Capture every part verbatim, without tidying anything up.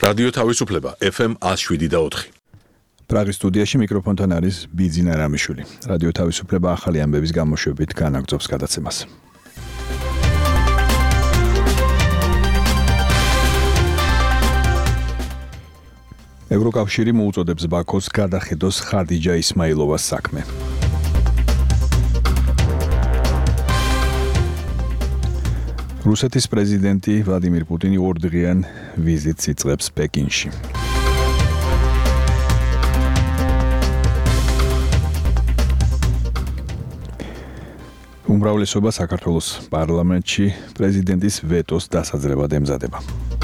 რადიო თავისუფლება ეფ ემ one oh seven და four. პრაღის სტუდიაში მიკროფონთან არის ბიძინა რამიშვილი. რადიო თავისუფლება ახალი ამბების გამოშვებით განაგრძობს გადაცემას. ევროკავშირი მოუწოდებს ბაქოს გადახედოს ხადიჯა ისმაილოვას საქმე. რუსეთის პრეზიდენტი ვლადიმირ პუტინი ორდღიან ვიზიტს იწყებს პეკინში. უმრავლესობა საქართველოს პარლამენტში პრეზიდენტის ვეტოს დასაძლევად ემზადება.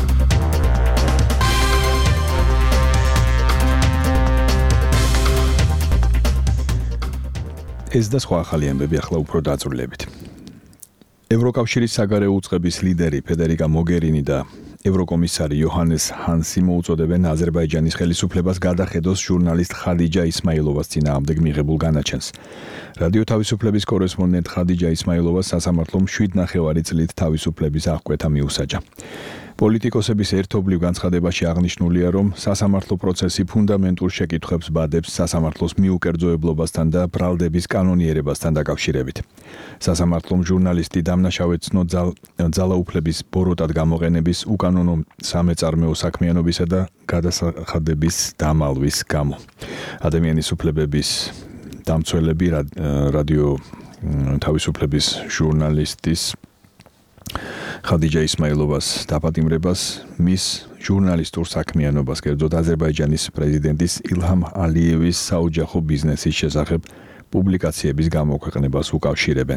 ეს და სხვა ახალი ამბები ახლა უფრო დაწვრილებით. ევროკავშირის საგარეო უწყების ლიდერი ფედერიკა მოგერინი და ევროკომისარი იოჰანეს ჰანსი მოუწოდებენ აზერბაიჯანის ხელისუფლებას გადახედოს ჟურნალისტ ხადიჯა ისმაილოვას წინააღმდეგ მიღებულ განაჩენს. რადიო თავისუფლების კორესპონდენტ ხადიჯა ისმაილოვას სასამართლომ შვიდ ნახევარი წლით თავისუფლების აღკვეთა მიუსაჯა. პოლიტიკოსების ერთობლივ განცხადებაში აღნიშნულია, რომ სასამართლო პროცესი ფუნდამენტურ შეკითხვებს ბადებს სასამართლოს მიუკერძოებლობასთან და ბრალდების კანონიერებასთან დაკავშირებით. სასამართლომ ჟურნალისტი დამნაშავედ ცნო ძალაუფლების ბოროტად გამოყენების, უკანონო სამეწარმეო საქმიანობისა და გადასახადების დამალვის გამო. ადამიანის უფლებების დამცველები რადიო თავისუფლების ჟურნალისტის ხადიჯა ისმაილოვას დაპატიმრებას მის ჟურნალისტურ საქმიანობას, კერძოდ აზერბაიჯანის პრეზიდენტის ილჰამ ალიევის საოჯახო ბიზნესის შესახებ პუბლიკაციების გამოქვეყნებას უკავშირებენ.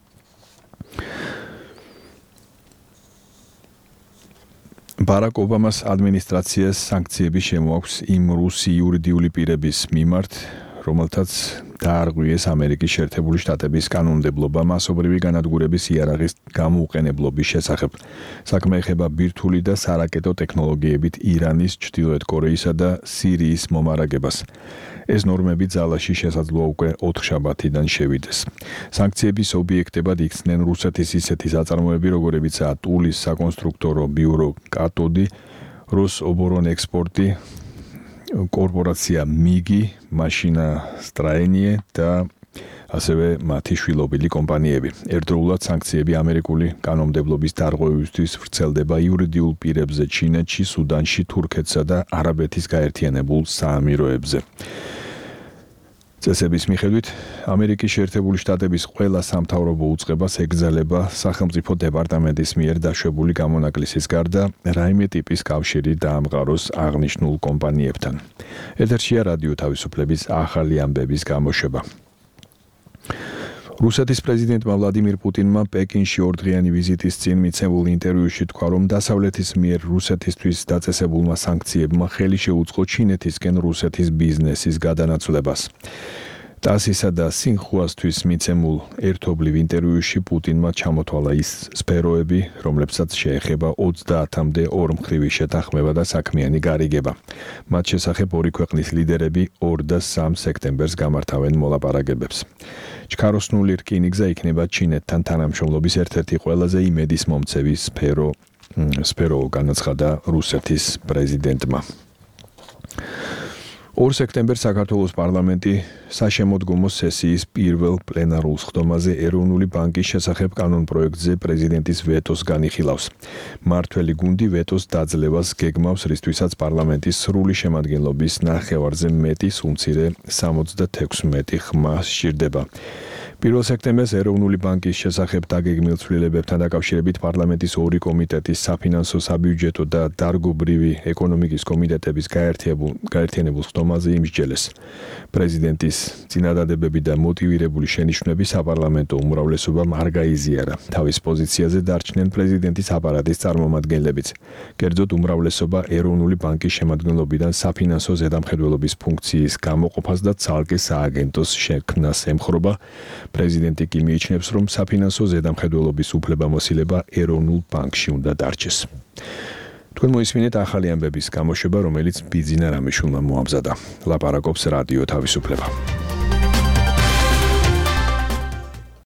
ბარაკ ობამას ადმინისტრაციას სანქციები შემოაქვს იმ რუსი იურიდიული პირების მიმართ, რომელთაც დაარღვიეს ამერიკის შეერთებული შტატების კანონმდებლობა მასობრივი განადგურების იარაღის გამოუყენებლობის შესახებ. საქმე ეხება ბირთვული და სარაკეტო ტექნოლოგიებით ირანის, ჩრდილოეთ კორეისა და სირიის მომარაგებას. ეს ნორმები ძალაში შესაძლოა უკვე ოთხშაბათიდან შევიდეს. სანქციების ობიექტებად იქცნენ რუსეთის ისეთი საწარმოები, როგორებიცაა ტულის საკონსტრუქტორო ბიურო კატოდი, როსობორონექსპორტი, კორპორაცია მიგი, მაშინა სტრაენიე და ასევე მათი შვილობილი კომპანიები. ერთდროულად სანქციები ამერიკული კანონმდებლობის დარღვევისთვის ვრცელდება იურიდიულ პირებზე ჩინეთში, სუდანში, თურქეთსა და არაბეთის გაერთიანებულ საამიროებზე. წესების მიხედვით, ამერიკის შეერთებული შტატების ყველა სამთავრობო უწყებას ეკრძალება სახელმწიფო დეპარტამენტის მიერ დაშვებული გამონაკლისის გარდა რაიმე ტიპის კავშირი დაამყაროს აღნიშნულ კომპანიებთან. ეთერშია რადიო თავისუფლების ახალი ამბების გამოშვება. რუსეთის პრეზიდენტმა ვლადიმირ პუტინმა პეკინში ორდღიანი ვიზიტის წინ მიცემულ ინტერვიუში თქვა, რომ დასავლეთის მიერ რუსეთისთვის დაწესებულმა სანქციებმა ხელი შეუწყო ჩინეთისკენ რუსეთის ბიზნესის გადანაცვლებას. ტასისა და სინხუასთვის მიცემულ ერთობლივ ინტერვიუში პუტინმა ჩამოთვალა ის სფეროები, რომლებსაც შეეხება ოცდაათამდე ორმხრივი შეთანხმება და საქმიანი გარიგება. მათ შესახებ ორი ქვეყნის ლიდერები ორ და სამ სექტემბერს გამართავენ მოლაპარაკებებს. ჩქაროსნული რკინიგზა იქნება ჩინეთთან თანამშრომლობის ერთ-ერთი ყველაზე იმედის მომცემი სფერო, სფერო განაცხადა რუსეთის პრეზიდენტმა. ორ სექტემბერს საქართველოს პარლამენტი საშემოდგომო სესიის პირველ პლენარულ სხდომაზე ეროვნული ბანკის შესახებ კანონპროექტზე პრეზიდენტის ვეტოს განიხილავს. მართველი გუნდი ვეტოს დაძლევას გეგმავს, რისთვისაც პარლამენტის სრული შემადგენლობის ნახევარზე მეტი, სულ-მცირე სამოცდათექვსმეტი ხმა სჭირდება. პირველ სექტემბერს ეროვნული ბანკის შესახებ დაგეგმილ ცვლილებებთან დაკავშირებით პარლამენტის ორი კომიტეტის საფინანსო, საბიუჯეტო და დარგობრივი ეკონომიკის კომიტეტების გაერთიანებულ სხდომაზე იმსჯელეს. პრეზიდენტის წინადადებები და მოტივირებული შენიშვნები საპარლამენტო უმრავლესობამ არ გაიზიარა. თავის პოზიციაზე დარჩნენ პრეზიდენტის აპარატის წარმომადგენლებიც. კერძოდ უმრავლესობა ეროვნული ბანკის შემადგენლობიდან საფინანსო ზედამხედველობის ფუნქციის გამოყოფას და ცალკე სააგენტოს შექმნას ემხრობა. პრეზიდენტი კი მიიჩნევს, რომ საფინანსო ზედამხედველობის უფლებამოსილება ეროვნულ ბანკში უნდა დარჩეს. თქვენ მოისმინეთ ახალი ამბების გამოშვება, რომელიც ბიძინა რამიშვილმა მოამზადა. ლაპარაკობს რადიო თავისუფლება.